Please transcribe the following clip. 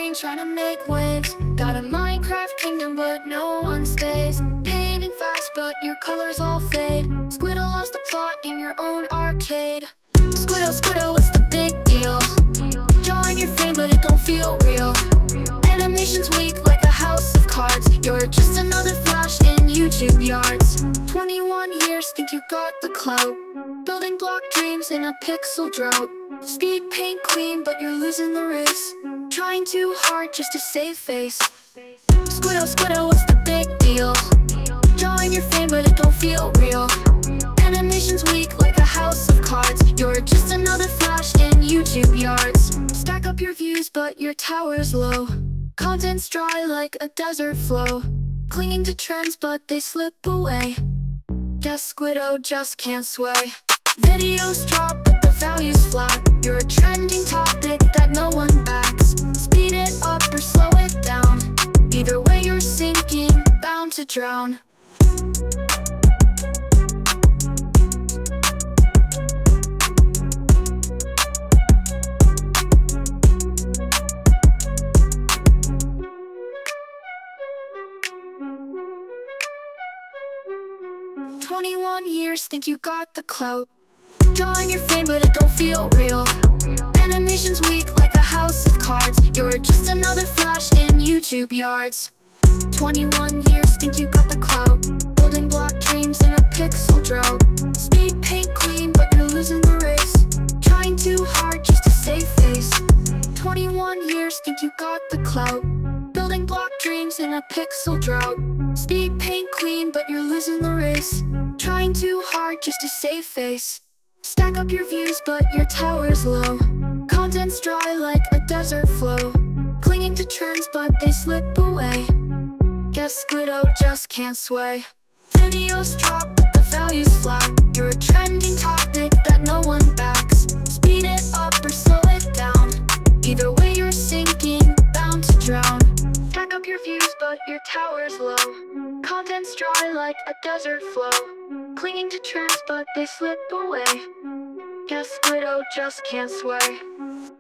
brain trying to make waves. Got a Minecraft kingdom but no one stays. Painting fast but your colors all fade. Squiddo lost the plot in your own arcade. Squiddo, Squiddo, what's the big deal? Drawing your fame but it don't feel real. Animation's weak like a house of cards. You're just another flash in YouTube yards. 21 years, think you got the clout. Building block dreams in a pixel drought. Speed paint queen, but you're losing the race. Trying too hard just to save face. Squiddo, Squiddo, what's the big deal? Drawing your fame, but it don't feel real. Animation's weak like a house of cards. You're just another flash in YouTube yards. Stack up your views, but your tower's low. Content's dry like a desert flow. Clinging to trends, but they slip away. Guess Squiddo just can't sway. Videos drop, but the value's flat. You're a trending topic that no one backs. Speed it up or slow it down. Either way you're sinking, bound to drown. "21 years, think you got the clout. Drawing your fame, but it don't feel real. Animation's weak like a house of cards. You're just another flash in YouTube yards. 21 years, think you got the clout. Building block dreams in a pixel drought. Speed paint queen, but you're losing the race. Trying too hard just to save face. 21 years, think you got the clout. Building block dreams in a pixel drought. Speed paint queen, but you're losing the race. Trying too hard just to save face. Stack up your views, but your tower's low. Content's dry like a desert flow. Clinging to trends, but they slip away. Guess Squiddo just can't sway. Videos drop, but the value's flat. You're a trending topic that no one backs. Speed it up or slow it down. Either way you're sinking, bound to drown. Stack up your views, but your tower's low. Content's dry like a desert flow. Clinging to trends, but they slip away. Guess Squiddo just can't sway.